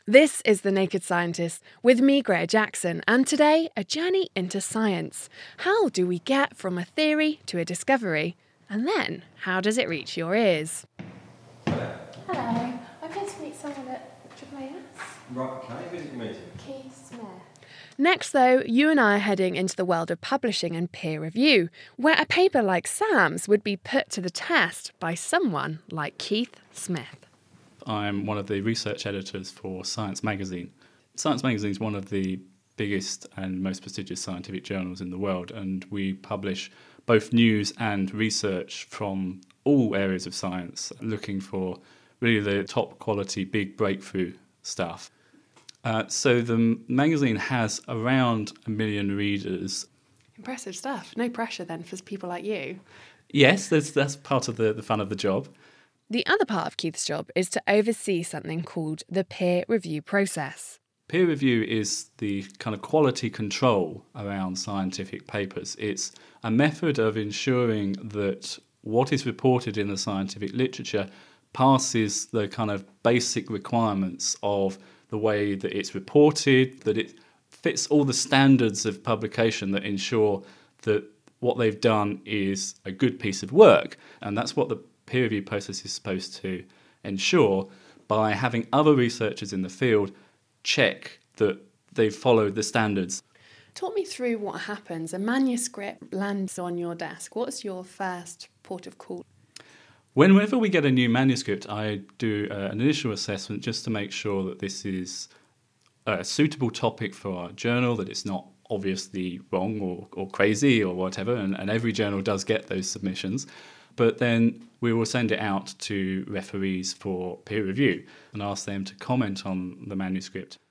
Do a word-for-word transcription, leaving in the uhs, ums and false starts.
This is The Naked Scientist with me, Greta Jackson, and today, a journey into science. How do we get from a theory to a discovery? And then, how does it reach your ears? Hello. Hello, I'm here to meet someone at Triple A S. Right, okay, who's it meeting? Keith Smith. Next, though, you and I are heading into the world of publishing and peer review, where a paper like Sam's would be put to the test by someone like Keith Smith. I'm one of the research editors for Science Magazine. Science Magazine is one of the biggest and most prestigious scientific journals in the world, and we publish both news and research from all areas of science, looking for really the top quality, big breakthrough stuff. Uh, so the magazine has around a million readers. Impressive stuff. No pressure then for people like you. Yes, that's, that's part of the, the fun of the job. The other part of Keith's job is to oversee something called the peer review process. Peer review is the kind of quality control around scientific papers. It's a method of ensuring that what is reported in the scientific literature passes the kind of basic requirements of the way that it's reported, that it fits all the standards of publication that ensure that what they've done is a good piece of work. And that's what the peer review process is supposed to ensure by having other researchers in the field check that they've followed the standards. Talk me through what happens. A manuscript lands on your desk. What's your first port of call? Whenever we get a new manuscript, I do uh, an initial assessment just to make sure that this is a suitable topic for our journal, that it's not obviously wrong or, or crazy or whatever, and, and every journal does get those submissions. But then we will send it out to referees for peer review and ask them to comment on the manuscript.